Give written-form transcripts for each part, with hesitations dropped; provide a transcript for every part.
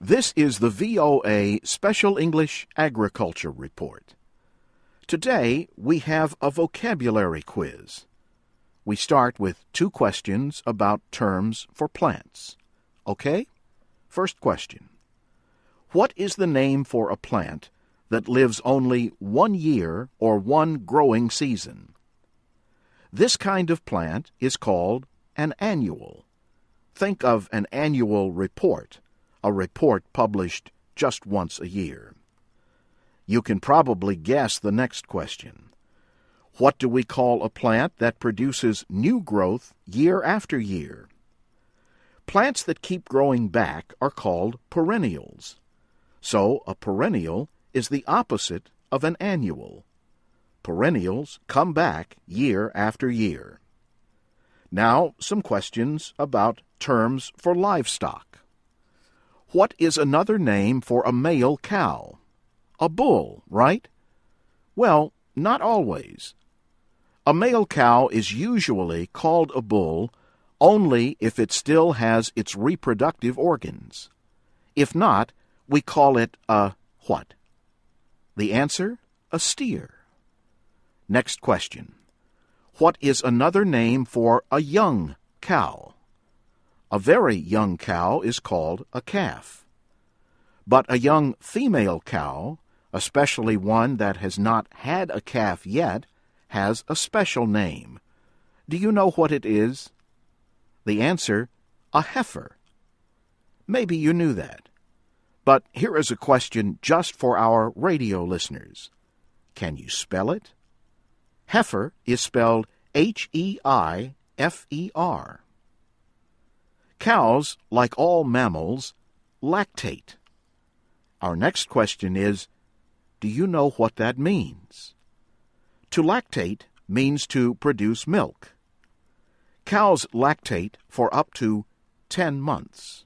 This is the VOA Special English Agriculture Report. Today, we have a vocabulary quiz. We start with 2 questions about terms for plants. Okay? First question. What is the name for a plant that lives only 1 year or 1 growing season? This kind of plant is called an annual. Think of an annual report, a report published just once a year. You can probably guess the next question. What do we call a plant that produces new growth year after year? Plants that keep growing back are called perennials. So a perennial is the opposite of an annual. Perennials come back year after year. Now, some questions about terms for livestock. What is another name for a male cow? A bull, right? Well, not always. A male cow is usually called a bull only if it still has its reproductive organs. If not, we call it a what? The answer? A steer. Next question. What is another name for a young cow? A very young cow is called a calf. But a young female cow, especially one that has not had a calf yet, has a special name. Do you know what it is? The answer, a heifer. Maybe you knew that. But here is a question just for our radio listeners. Can you spell it? Heifer is spelled Heifer. Cows, like all mammals, lactate. Our next question is, do you know what that means? To lactate means to produce milk. Cows lactate for up to 10 months.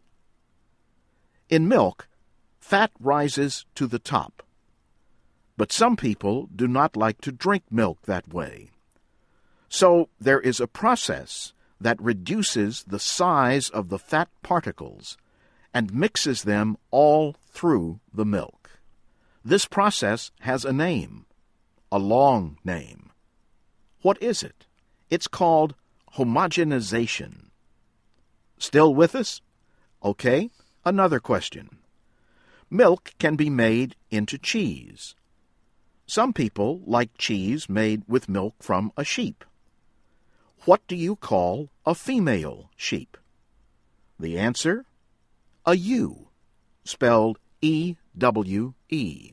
In milk, fat rises to the top. But some people do not like to drink milk that way. So there is a process that reduces the size of the fat particles and mixes them all through the milk. This process has a name, a long name. What is it? It's called homogenization. Still with us? Okay, another question. Milk can be made into cheese. Some people like cheese made with milk from a sheep. What do you call a female sheep? The answer? A ewe, spelled E-W-E.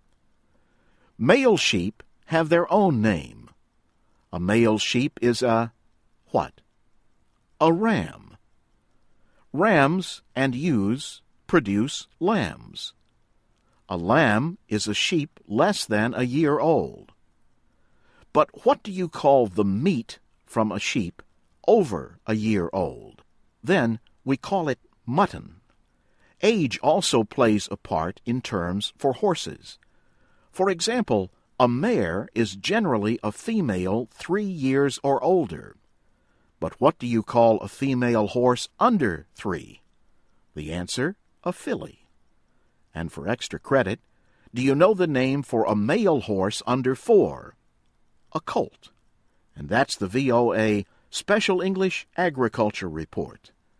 Male sheep have their own name. A male sheep is a what? A ram. Rams and ewes produce lambs. A lamb is a sheep less than a year old. But what do you call the meat from a sheep over a year old? Then we call it mutton. Age also plays a part in terms for horses. For example, a mare is generally a female 3 years or older. But what do you call a female horse under 3? The answer, a filly. And for extra credit, do you know the name for a male horse under 4? A colt. And that's the VOA Special English Agriculture Report.